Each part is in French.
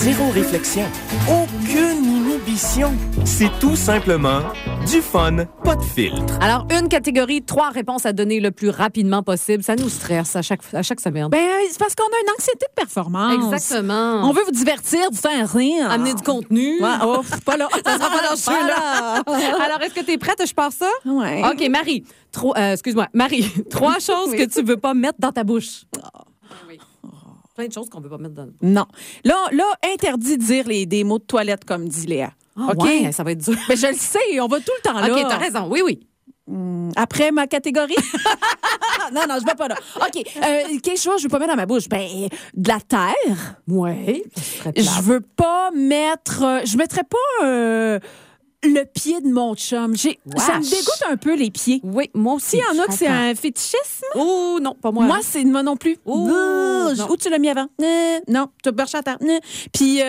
Zéro réflexion. Aucune inhibition. C'est tout simplement du fun, pas de filtre. Alors, une catégorie, 3 réponses à donner le plus rapidement possible. Ça nous stresse à chaque semaine. Ben, c'est parce qu'on a une anxiété de performance. Exactement. On veut vous divertir, vous faire rire. Amener du contenu. Ouais, oh, pas là. Ça sera pas dans ce jeu-là. Alors, est-ce que tu es prête? Je pars ça? Ouais. OK, Marie. Marie, 3 choses que tu veux pas mettre dans ta bouche. Oui. Plein de choses qu'on veut pas mettre dans... Non. Là, interdit de dire des mots de toilette, comme dit Léa. Ah, OK? ouais, ça va être dur. Mais je le sais, on va tout le temps là. OK, t'as raison. Oui. Après ma catégorie? non, je vais pas là. OK. Quelque chose que je veux pas mettre dans ma bouche? Ben, de la terre. Oui. Je veux pas mettre... je mettrais pas... le pied de mon chum. Ça me dégoûte un peu, les pieds. Oui, moi aussi. Il y en a que c'est un fétichisme. Oh, non, pas moi. Moi non plus. Oh, non. Où tu l'as mis avant? Non, tu as berché à terre. Puis,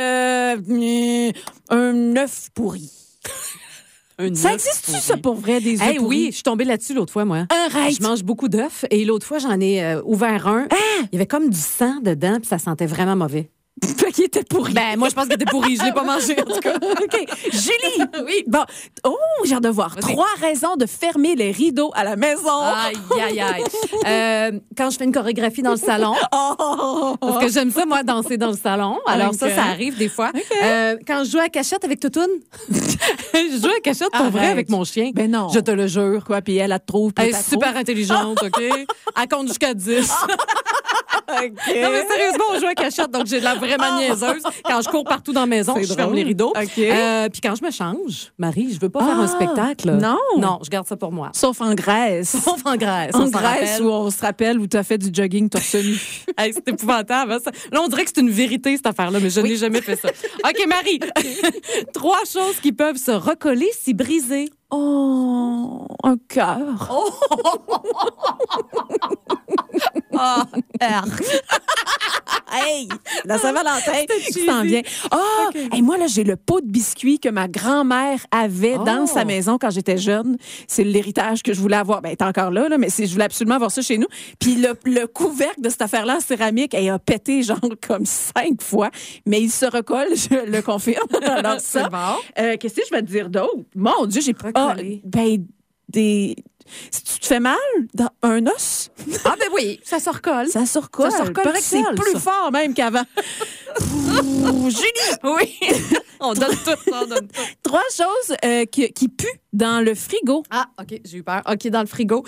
un œuf pourri. Ça existe-tu, ça, pour vrai, des œufs pourris? Oui, je suis tombée là-dessus l'autre fois, moi. Arrête! Je mange beaucoup d'œufs et l'autre fois, j'en ai ouvert un. Il y avait comme du sang dedans puis ça sentait vraiment mauvais. Fait qu'il était pourri. Ben, moi, je pense qu'il était pourri. Je l'ai pas mangé, en tout cas. OK. Julie! Oui. Bon. Oh, j'ai hâte de voir. 3 raisons de fermer les rideaux à la maison. Aïe. Quand je fais une chorégraphie dans le salon. Parce que j'aime ça, moi, danser dans le salon. Alors, ça arrive des fois. Quand je joue à cachette avec Toutoune. Je joue à cachette pour vrai avec mon chien. Ben non. Je te le jure. Quoi, puis elle te trouve. Elle est super intelligente, OK? Elle compte jusqu'à 10. Okay. Non, mais sérieusement, on joue à cachette, donc j'ai de la vraiment niaiseuse. Quand je cours partout dans la maison, je ferme les rideaux. Okay. Puis quand je me change, Marie, je veux pas faire un spectacle. Non, je garde ça pour moi. Sauf en Grèce. En Grèce, où on se rappelle où tu as fait du jogging torse nu. Hey, c'est épouvantable. Hein, ça. Là, on dirait que c'est une vérité, cette affaire-là, mais je n'ai jamais fait ça. OK, Marie. 3 choses qui peuvent se recoller si brisées. Oh, un cœur. Hey, la Saint-Valentin qui s'en vient. Hey, moi, là, j'ai le pot de biscuits que ma grand-mère avait dans sa maison quand j'étais jeune. C'est l'héritage que je voulais avoir. Ben, elle est encore là, mais je voulais absolument avoir ça chez nous. Puis le couvercle de cette affaire-là en céramique, elle a pété genre comme 5 fois. Mais il se recolle, je le confirme. Alors ça. Bon. Qu'est-ce que je vais te dire d'autre? Mon Dieu, j'ai pas... Si tu te fais mal dans un os? Ah, ben oui, ça se recolle. Ça se recolle. Ça se recolle que c'est plus fort même qu'avant. Julie! Oui! On donne tout. 3 choses qui puent dans le frigo. Ah, OK, j'ai eu peur. OK, dans le frigo.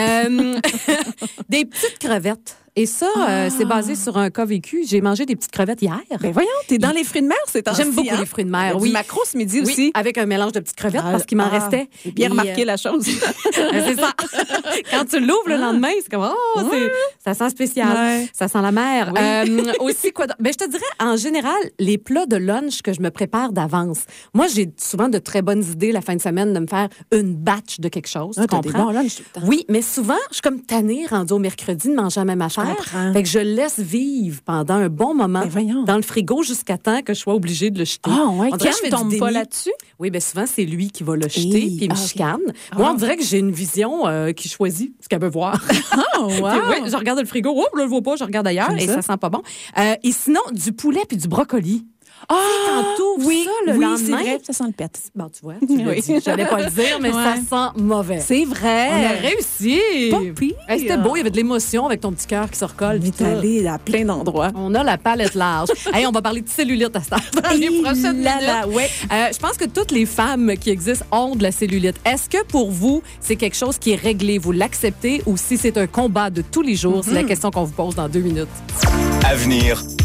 Des petites crevettes. Et ça, c'est basé sur un cas vécu. J'ai mangé des petites crevettes hier. Ben voyons, t'es dans les fruits de mer, c'est temps-ci. J'aime beaucoup les fruits de mer, oui. Du maccro ce midi aussi. Avec un mélange de petites crevettes parce qu'il m'en restait. J'ai bien remarqué la chose. C'est ça. Quand tu l'ouvres le lendemain, c'est comme, ça sent spécial. Ouais. Ça sent la mer. Oui. Aussi, quoi je te dirais, en général, les plats de lunch que je me prépare d'avance. Moi, j'ai souvent de très bonnes idées la fin de semaine de me faire une batch de quelque chose. Tu comprends? Des bons lunch tout le temps. Oui, mais souvent, je suis comme tannée, rendue au mercredi, de manger la même affaire. Fait que je laisse vivre pendant un bon moment dans le frigo jusqu'à temps que je sois obligée de le jeter. Ah, ouais. Qui ne tombe pas là-dessus? Oui, bien souvent, c'est lui qui va le jeter puis il me chicane. Moi, on dirait que j'ai une vision qui choisit ce qu'elle veut voir. Oh, wow. Oui, je regarde le frigo, là, je le vois pas, je regarde ailleurs et ça sent pas bon. Et sinon, du poulet puis du brocoli. Tantôt, ça, le lendemain. C'est vrai, ça sent le pet. Bon, tu vois, tu l'as dit. J'allais pas le dire, mais ça sent mauvais. C'est vrai. On a réussi. Pas pire. C'était beau, il y avait de l'émotion avec ton petit cœur qui se recolle. Vite allé à plein d'endroits. On a la palette large. Hey, on va parler de cellulite à cette heure dans les prochaines minutes. Je pense que toutes les femmes qui existent ont de la cellulite. Est-ce que pour vous, c'est quelque chose qui est réglé, vous l'acceptez, ou si c'est un combat de tous les jours? C'est la question qu'on vous pose dans 2 minutes. Avenir,